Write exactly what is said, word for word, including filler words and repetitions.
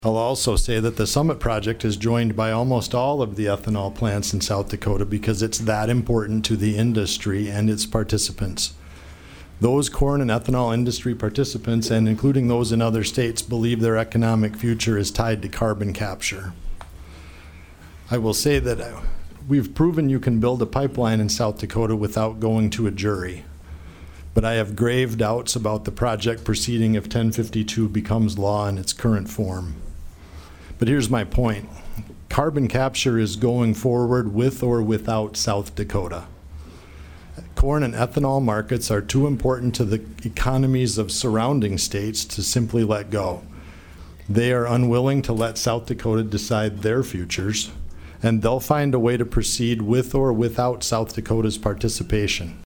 I'll also say that the Summit project is joined by almost all of the ethanol plants in South Dakota because it's that important to the industry and its participants. Those corn and ethanol industry participants, and including those in other states, believe their economic future is tied to carbon capture. I will say that we've proven you can build a pipeline in South Dakota without going to a jury. But I have grave doubts about the project proceeding if ten fifty-two becomes law in its current form. But here's my point. Carbon capture is going forward with or without South Dakota. Corn and ethanol markets are too important to the economies of surrounding states to simply let go. They are unwilling to let South Dakota decide their futures, and they'll find a way to proceed with or without South Dakota's participation.